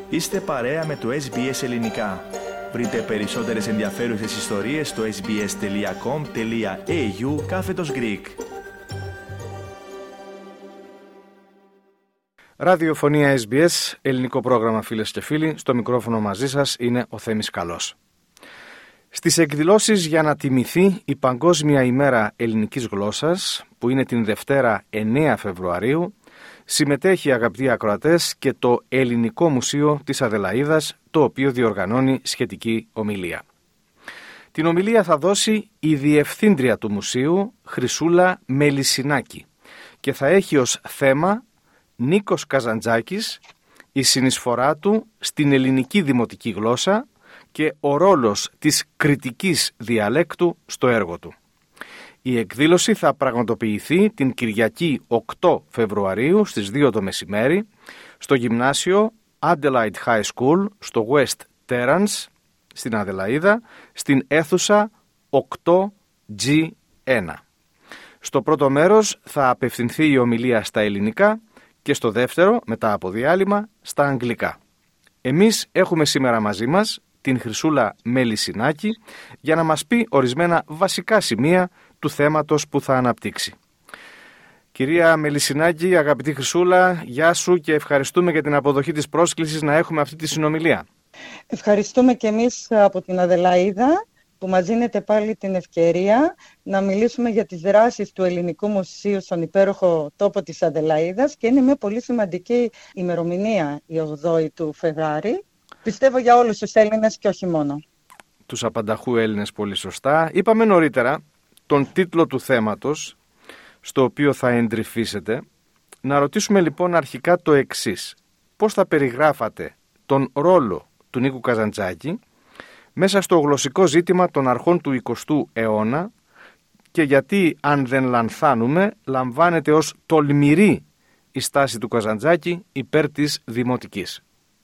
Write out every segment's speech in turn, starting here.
Είστε παρέα με το SBS Ελληνικά. Βρείτε περισσότερες ενδιαφέρουσες ιστορίες στο sbs.com.au/Greek. Ραδιοφωνία SBS, ελληνικό πρόγραμμα φίλες και φίλοι. Στο μικρόφωνο μαζί σας είναι ο Θέμης Καλός. Στις εκδηλώσεις για να τιμηθεί η Παγκόσμια ημέρα ελληνικής γλώσσας, που είναι την Δευτέρα 9 Φεβρουαρίου, συμμετέχει, αγαπητοί ακροατές, και το Ελληνικό Μουσείο της Αδελαΐδας, το οποίο διοργανώνει σχετική ομιλία. Την ομιλία θα δώσει η Διευθύντρια του Μουσείου, Χρυσούλα Μελισσινάκη, και θα έχει ως θέμα Νίκος Καζαντζάκης, η συνεισφορά του στην ελληνική δημοτική γλώσσα και ο ρόλος της κριτικής διαλέκτου στο έργο του. Η εκδήλωση θα πραγματοποιηθεί την Κυριακή 8 Φεβρουαρίου στις 2 το μεσημέρι στο γυμνάσιο Adelaide High School στο West Terrance στην Αδελαΐδα, στην αίθουσα 8G1. Στο πρώτο μέρος θα απευθυνθεί η ομιλία στα ελληνικά και στο δεύτερο, μετά από διάλειμμα, στα αγγλικά. Εμείς έχουμε σήμερα μαζί μας την Χρυσούλα Μελισσινάκη για να μας πει ορισμένα βασικά σημεία του θέματος που θα αναπτύξει. Κυρία Μελισσινάκη, αγαπητή Χρυσούλα, γεια σου και ευχαριστούμε για την αποδοχή της πρόσκλησης να έχουμε αυτή τη συνομιλία. Ευχαριστούμε και εμείς από την Αδελαΐδα που μας δίνετε πάλι την ευκαιρία να μιλήσουμε για τις δράσεις του Ελληνικού Μουσείου στον υπέροχο τόπο της Αδελαΐδας, και είναι μια πολύ σημαντική ημερομηνία η 8η του Φεβρουάρη. Πιστεύω για όλους τους Έλληνες και όχι μόνο. Τους απανταχού Έλληνες, πολύ σωστά. Είπαμε νωρίτερα τον τίτλο του θέματος στο οποίο θα εντρυφήσετε. Να ρωτήσουμε λοιπόν αρχικά το εξής. Πώς θα περιγράφατε τον ρόλο του Νίκου Καζαντζάκη μέσα στο γλωσσικό ζήτημα των αρχών του 20ου αιώνα και γιατί, αν δεν λανθάνουμε, λαμβάνεται ως τολμηρή η στάση του Καζαντζάκη υπέρ της δημοτικής?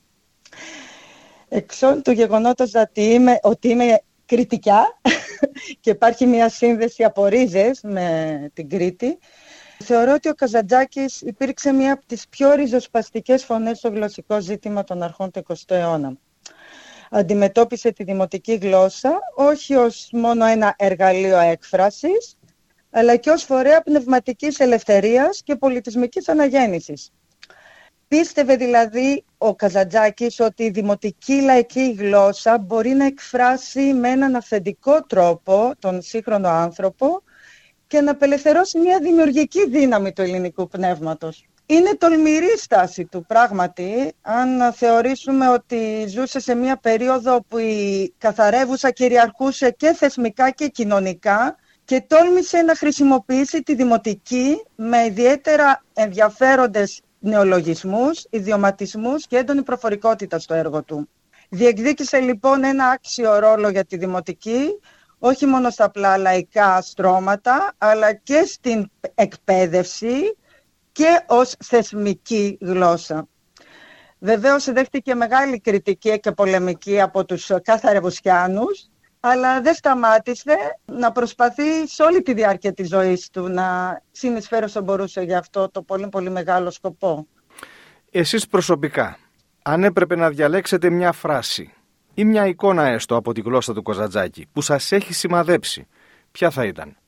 Εξών του γεγονότος ότι είμαι κριτικά και υπάρχει μια σύνδεση από ρίζες με την Κρήτη, θεωρώ ότι ο Καζαντζάκης υπήρξε μία από τις πιο ριζοσπαστικές φωνές στο γλωσσικό ζήτημα των αρχών του 20ου αιώνα. Αντιμετώπισε τη δημοτική γλώσσα όχι ως μόνο ένα εργαλείο έκφρασης, αλλά και ως φορέα πνευματικής ελευθερίας και πολιτισμικής αναγέννησης. Πίστευε δηλαδή ο Καζαντζάκης ότι η δημοτική λαϊκή γλώσσα μπορεί να εκφράσει με έναν αυθεντικό τρόπο τον σύγχρονο άνθρωπο και να απελευθερώσει μια δημιουργική δύναμη του ελληνικού πνεύματος. Είναι τολμηρή στάση του πράγματι, αν θεωρήσουμε ότι ζούσε σε μια περίοδο που η καθαρεύουσα κυριαρχούσε και θεσμικά και κοινωνικά και τόλμησε να χρησιμοποιήσει τη δημοτική με ιδιαίτερα ενδιαφέροντες νεολογισμούς, ιδιωματισμούς και έντονη προφορικότητα στο έργο του. Διεκδίκησε λοιπόν ένα άξιο ρόλο για τη δημοτική, όχι μόνο στα απλά λαϊκά στρώματα, αλλά και στην εκπαίδευση και ως θεσμική γλώσσα. Βεβαίως δέχτηκε μεγάλη κριτική και πολεμική από τους καθαρευουσιάνους, αλλά δεν σταμάτησε να προσπαθεί σε όλη τη διάρκεια της ζωής του να συνεισφέρει όσο μπορούσε για αυτό το πολύ πολύ μεγάλο σκοπό. Εσείς προσωπικά, αν έπρεπε να διαλέξετε μια φράση ή μια εικόνα έστω από τη γλώσσα του Καζαντζάκη που σας έχει σημαδέψει, ποια θα ήταν?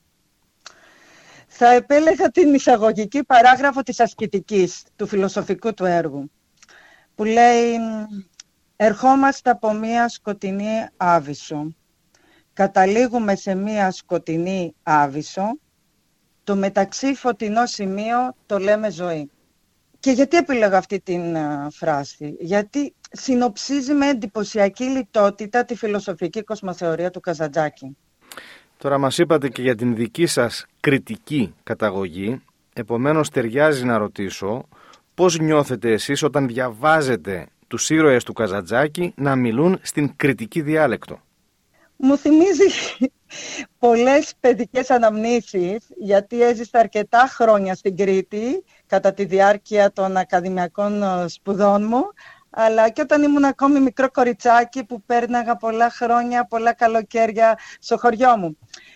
Θα επέλεγα την εισαγωγική παράγραφο της ασκητικής, του φιλοσοφικού του έργου, που λέει «Ερχόμαστε από μια σκοτεινή άβυσσο. Καταλήγουμε σε μία σκοτεινή άβυσσο, το μεταξύ φωτεινό σημείο το λέμε ζωή». Και γιατί επιλέγω αυτή την φράση? Γιατί συνοψίζει με εντυπωσιακή λιτότητα τη φιλοσοφική κοσμοθεωρία του Καζαντζάκη. Τώρα μας είπατε και για την δική σας κριτική καταγωγή, επομένως ταιριάζει να ρωτήσω πώς νιώθετε εσείς όταν διαβάζετε τους ήρωες του Καζαντζάκη να μιλούν στην κριτική διάλεκτο? Μου θυμίζει πολλές παιδικές αναμνήσεις, γιατί έζησα αρκετά χρόνια στην Κρήτη κατά τη διάρκεια των ακαδημιακών σπουδών μου, αλλά και όταν ήμουν ακόμη μικρό κοριτσάκι που πέρναγα πολλά χρόνια, πολλά καλοκαίρια στο χωριό μου.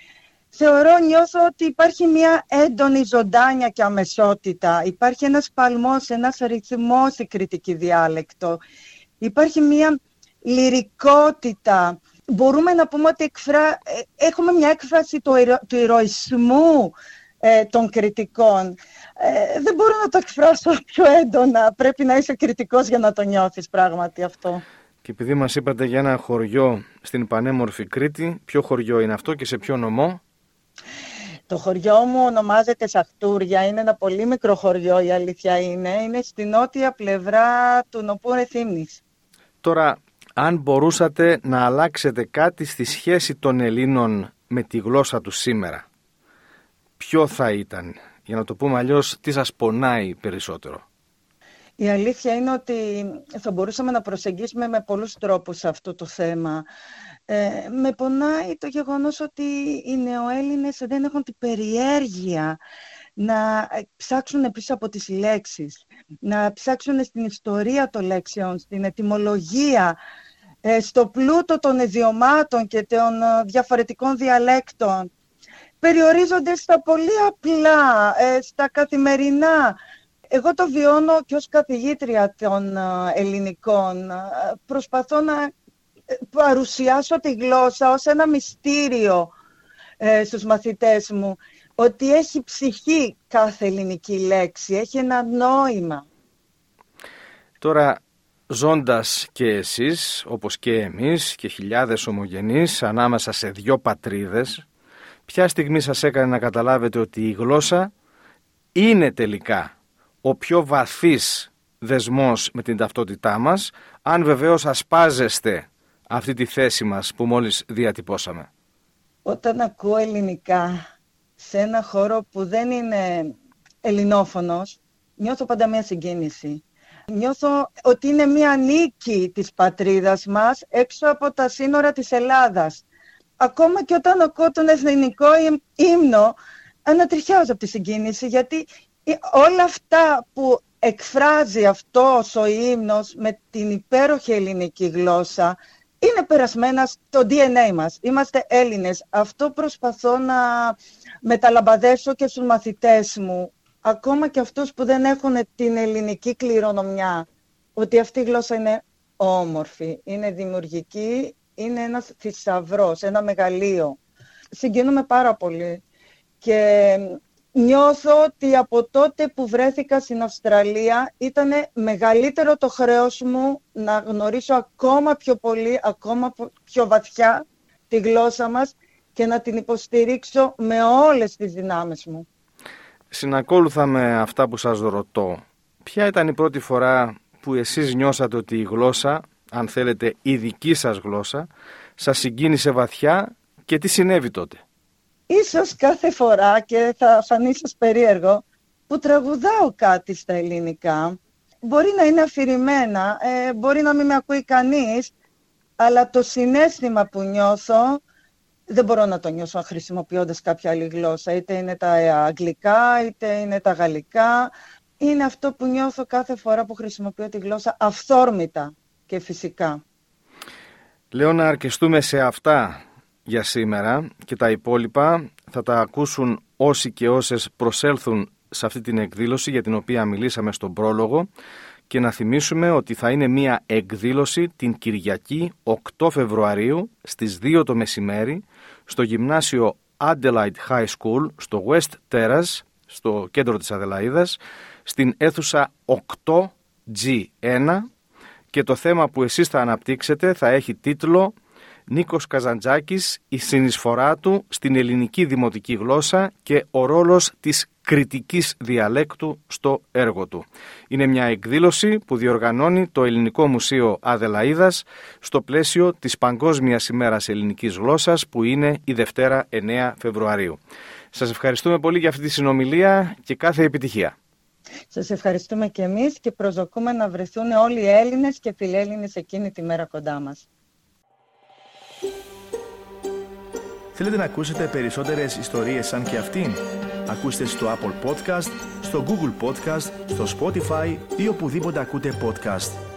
Νιώθω ότι υπάρχει μια έντονη ζωντάνια και αμεσότητα. Υπάρχει ένας παλμός, ένας ρυθμός στη κριτική διάλεκτο. Υπάρχει μια λυρικότητα. Μπορούμε να πούμε ότι έχουμε μια έκφραση του ηρωισμού των κριτικών. Δεν μπορώ να το εκφράσω πιο έντονα. Πρέπει να είσαι κριτικός για να το νιώθεις πράγματι αυτό. Και επειδή μας είπατε για ένα χωριό στην πανέμορφη Κρήτη, ποιο χωριό είναι αυτό και σε ποιο νομό? Το χωριό μου ονομάζεται Σαχτούρια. Είναι ένα πολύ μικρό χωριό, η αλήθεια είναι. Είναι στη νότια πλευρά του νοπού Ρεθύμνης. Τώρα, αν μπορούσατε να αλλάξετε κάτι στη σχέση των Ελλήνων με τη γλώσσα του σήμερα, ποιο θα ήταν? Για να το πούμε αλλιώς, τι σας πονάει περισσότερο? Η αλήθεια είναι ότι θα μπορούσαμε να προσεγγίσουμε με πολλούς τρόπους αυτό το θέμα. Με πονάει το γεγονός ότι οι νεοέλληνες δεν έχουν την περιέργεια να ψάξουν πίσω από τις λέξεις, να ψάξουν στην ιστορία των λέξεων, στην ετυμολογία, στο πλούτο των ιδιωμάτων και των διαφορετικών διαλέκτων. Περιορίζονται στα πολύ απλά, στα καθημερινά. Εγώ το βιώνω και ως καθηγήτρια των ελληνικών. Προσπαθώ να παρουσιάσω τη γλώσσα ως ένα μυστήριο στους μαθητές μου. Ότι έχει ψυχή κάθε ελληνική λέξη, έχει ένα νόημα. Τώρα, ζώντας και εσείς, όπως και εμείς και χιλιάδες ομογενείς ανάμεσα σε δύο πατρίδες, ποια στιγμή σας έκανε να καταλάβετε ότι η γλώσσα είναι τελικά ο πιο βαθύς δεσμός με την ταυτότητά μας, αν βεβαίως ασπάζεστε αυτή τη θέση μας που μόλις διατυπώσαμε? Όταν ακούω ελληνικά σε ένα χώρο που δεν είναι ελληνόφωνος, νιώθω πάντα μια συγκίνηση. Νιώθω ότι είναι μια νίκη της πατρίδας μας έξω από τα σύνορα της Ελλάδας. Ακόμα και όταν ακούω τον εθνικό ύμνο, ανατριχιάζω από τη συγκίνηση, γιατί όλα αυτά που εκφράζει αυτός ο ύμνος με την υπέροχη ελληνική γλώσσα είναι περασμένα στο DNA μας. Είμαστε Έλληνες. Αυτό προσπαθώ να μεταλαμπαδέσω και στους μαθητές μου, ακόμα και αυτούς που δεν έχουν την ελληνική κληρονομιά, ότι αυτή η γλώσσα είναι όμορφη, είναι δημιουργική, είναι ένας θησαυρός, ένα μεγαλείο. Συγκινούμε πάρα πολύ και νιώθω ότι από τότε που βρέθηκα στην Αυστραλία ήταν μεγαλύτερο το χρέος μου να γνωρίσω ακόμα πιο πολύ, ακόμα πιο βαθιά τη γλώσσα μας και να την υποστηρίξω με όλες τις δυνάμεις μου. Συνακόλουθα με αυτά που σας ρωτώ, ποια ήταν η πρώτη φορά που εσείς νιώσατε ότι η γλώσσα, αν θέλετε η δική σας γλώσσα, σας συγκίνησε βαθιά και τι συνέβη τότε? Ίσως κάθε φορά, και θα φανεί σας περίεργο, που τραγουδάω κάτι στα ελληνικά. Μπορεί να είναι αφηρημένα, μπορεί να μην με ακούει κανείς, αλλά το συναίσθημα που νιώθω δεν μπορώ να το νιώσω χρησιμοποιώντας κάποια άλλη γλώσσα. Είτε είναι τα αγγλικά, είτε είναι τα γαλλικά. Είναι αυτό που νιώθω κάθε φορά που χρησιμοποιώ τη γλώσσα αυθόρμητα και φυσικά. Λέω να αρκεστούμε σε αυτά για σήμερα και τα υπόλοιπα θα τα ακούσουν όσοι και όσες προσέλθουν σε αυτή την εκδήλωση για την οποία μιλήσαμε στον πρόλογο, και να θυμίσουμε ότι θα είναι μια εκδήλωση την Κυριακή 8 Φεβρουαρίου στις 2 το μεσημέρι στο γυμνάσιο Adelaide High School στο West Terrace, στο κέντρο της Αδελαΐδας, στην αίθουσα 8G1, και το θέμα που εσείς θα αναπτύξετε θα έχει τίτλο «Νίκος Καζαντζάκης, η συνεισφορά του στην ελληνική δημοτική γλώσσα και ο ρόλος της κριτικής διαλέκτου στο έργο του». Είναι μια εκδήλωση που διοργανώνει το Ελληνικό Μουσείο Αδελαΐδας στο πλαίσιο της Παγκόσμιας ημέρας ελληνικής γλώσσας, που είναι η Δευτέρα 9 Φεβρουαρίου. Σας ευχαριστούμε πολύ για αυτή τη συνομιλία και κάθε επιτυχία. Σας ευχαριστούμε και εμείς και προσδοκούμε να βρεθούν όλοι οι Έλληνες και φιλέλληνες εκείνη τη μέρα κοντά μας. Θέλετε να ακούσετε περισσότερες ιστορίες σαν και αυτήν? Ακούστε στο Apple Podcast, στο Google Podcast, στο Spotify ή οπουδήποτε ακούτε podcast.